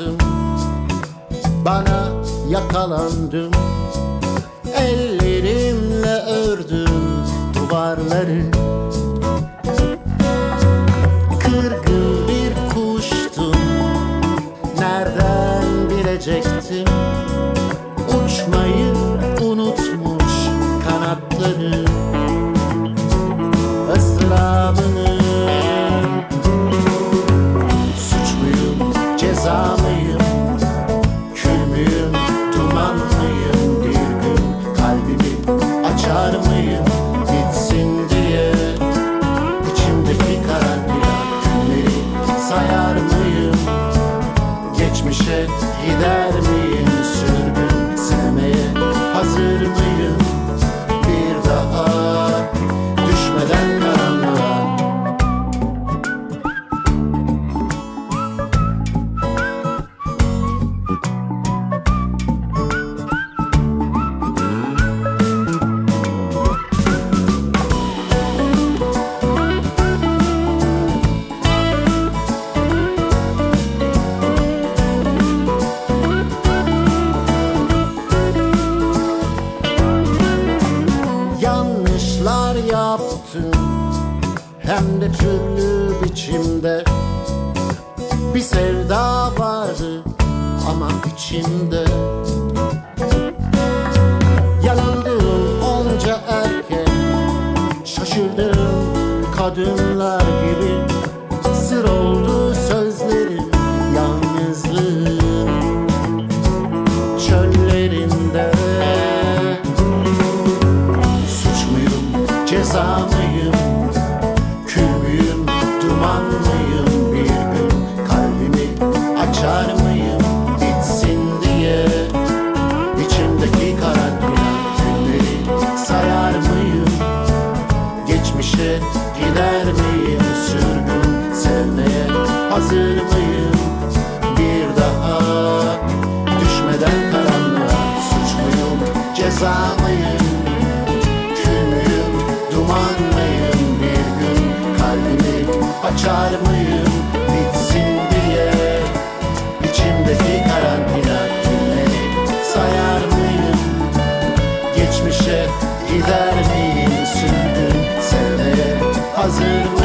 yaptım, bana yakalandım. Ellerimle ördüm duvarları. Kırgın bir kuştum, nereden bilecektim? Uçmayı unutmuş kanatları. Israrını, suç muyum, ceza mıyım? Kül müyüm, duman mıyım? Bir gün kalbimi açar mıyım? Gitsin diye içimdeki karantina günleri sayar mıyım? Geçmişe gider miyim? Sürgün sevmeye hazır mıyım? Bir daha düşmeden karanlığa. Yanlışlar yaptım, hem de türlü biçimde. Bir sevda vardı ama içimde. Yanıldım onca erkek, şaşırdım kadınlar gibi. Sır oldu sözlerim yalnızlığın çöllerinde. Suç muyum, ceza mıyım? Kül müyüm, duman mıyım? Bir gün kalbimi açar mıyım? Bitsin diye içimdeki karantina günleri sayar mıyım? Geçmişe gider miyim? Sürgün sevmeye hazır mıyım? Bir daha düşmeden karanlığa. Suç muyum, ceza mıyım? Kül müyüm, duman mıyım? Bir gün kalbimi açar mıyım? Bitsin diye içimdeki karantina günleri sayar mıyım? Geçmişe gider miyim? Sürgün sevmeye hazır mıyım?